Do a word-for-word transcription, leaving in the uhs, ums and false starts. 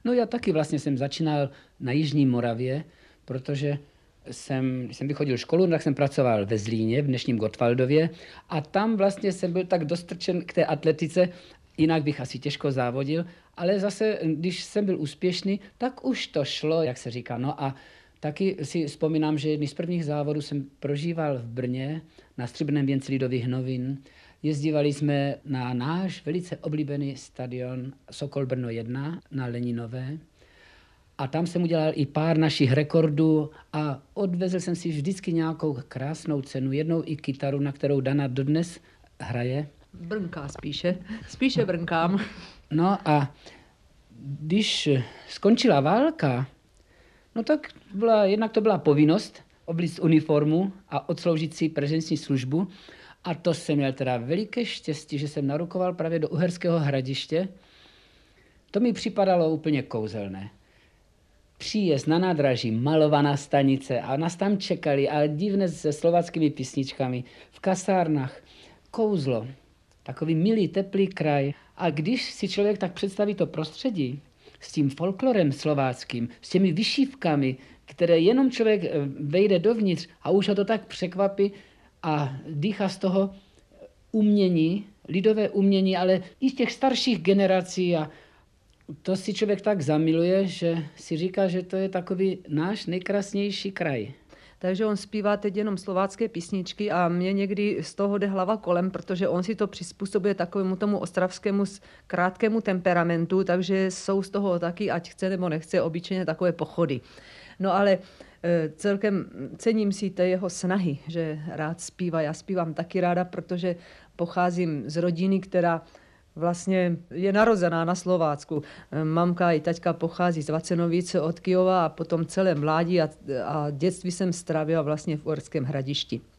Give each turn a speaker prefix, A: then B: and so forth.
A: No já taky vlastně jsem začínal na Jižní Moravě, protože jsem, když jsem vychodil školu, tak jsem pracoval ve Zlíně, v dnešním Gottwaldově, a tam vlastně jsem byl tak dostrčen k té atletice, jinak bych asi těžko závodil, ale zase, když jsem byl úspěšný, tak už to šlo, jak se říká. No a taky si vzpomínám, že jedný z prvních závodů jsem prožíval v Brně na Stříbrném věnci Lidových novin. Jezdívali jsme na náš velice oblíbený stadion Sokol Brno jedna na Leninové. A tam jsem udělal i pár našich rekordů a odvezl jsem si vždycky nějakou krásnou cenu, jednou i kytaru, na kterou Dana dodnes hraje.
B: Brnká spíše, spíše brnkám.
A: No a když skončila válka, no tak byla, jednak to byla povinnost oblíct uniformu a odsloužit si prezenční službu. A to jsem měl teda veliké štěstí, že jsem narukoval právě do Uherského Hradiště. To mi připadalo úplně kouzelné. Příjezd na nádraží, malovaná stanice a nás tam čekali a divné se slováckými písničkami, v kasárnách, kouzlo, takový milý, teplý kraj. A když si člověk tak představí to prostředí s tím folklorem slováckým, s těmi vyšívkami, které jenom člověk vejde dovnitř a už ho to tak překvapí a dýchá z toho umění, lidové umění, ale i z těch starších generací, a to si člověk tak zamiluje, že si říká, že to je takový náš nejkrásnější kraj.
B: Takže on zpívá teď jenom slovácké písničky a mě někdy z toho jde hlava kolem, protože on si to přizpůsobuje takovému tomu ostravskému krátkému temperamentu, takže jsou z toho taky, ať chce nebo nechce, obyčejně takové pochody. No ale celkem cením si té jeho snahy, že rád zpívá. Já zpívám taky ráda, protože pocházím z rodiny, která vlastně je narozená na Slovácku. Mamka i taťka pochází z Vacenovice od Kyjova a potom celé mládí a, a dětství jsem strávila vlastně v Uherském Hradišti.